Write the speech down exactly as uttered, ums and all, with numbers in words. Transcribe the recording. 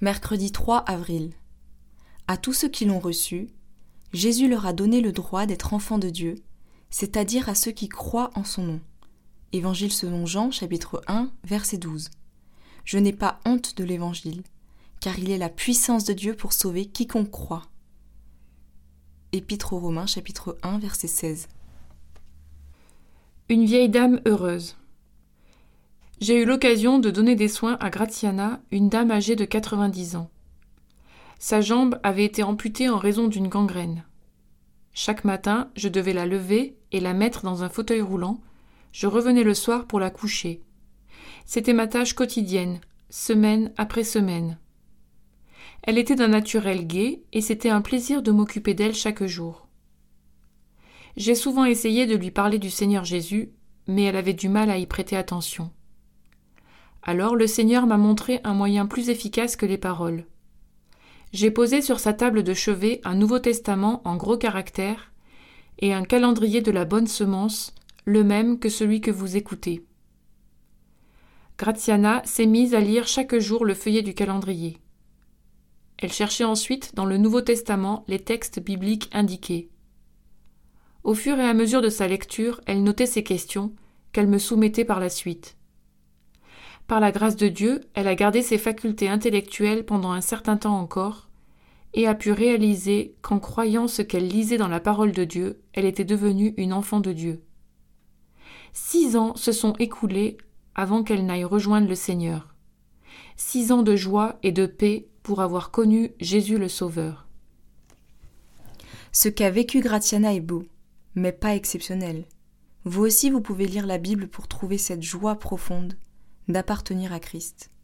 Mercredi trois avril. À tous ceux qui l'ont reçu, Jésus leur a donné le droit d'être enfants de Dieu, c'est-à-dire à ceux qui croient en son nom. Évangile selon Jean, chapitre un, verset douze. Je n'ai pas honte de l'évangile, car il est la puissance de Dieu pour sauver quiconque croit. Épître aux Romains, chapitre un, verset seize. Une vieille dame heureuse. J'ai eu l'occasion de donner des soins à Graziana, une dame âgée de quatre-vingt-dix ans. Sa jambe avait été amputée en raison d'une gangrène. Chaque matin, je devais la lever et la mettre dans un fauteuil roulant. Je revenais le soir pour la coucher. C'était ma tâche quotidienne, semaine après semaine. Elle était d'un naturel gai et c'était un plaisir de m'occuper d'elle chaque jour. J'ai souvent essayé de lui parler du Seigneur Jésus, mais elle avait du mal à y prêter attention. Alors le Seigneur m'a montré un moyen plus efficace que les paroles. J'ai posé sur sa table de chevet un Nouveau Testament en gros caractères et un calendrier de la bonne semence, le même que celui que vous écoutez. Graziana s'est mise à lire chaque jour le feuillet du calendrier. Elle cherchait ensuite dans le Nouveau Testament les textes bibliques indiqués. Au fur et à mesure de sa lecture, elle notait ses questions, qu'elle me soumettait par la suite. Par la grâce de Dieu, elle a gardé ses facultés intellectuelles pendant un certain temps encore et a pu réaliser qu'en croyant ce qu'elle lisait dans la parole de Dieu, elle était devenue une enfant de Dieu. Six ans se sont écoulés avant qu'elle n'aille rejoindre le Seigneur. Six ans de joie et de paix pour avoir connu Jésus le Sauveur. Ce qu'a vécu Graziana est beau, mais pas exceptionnel. Vous aussi, vous pouvez lire la Bible pour trouver cette joie profonde d'appartenir à Christ.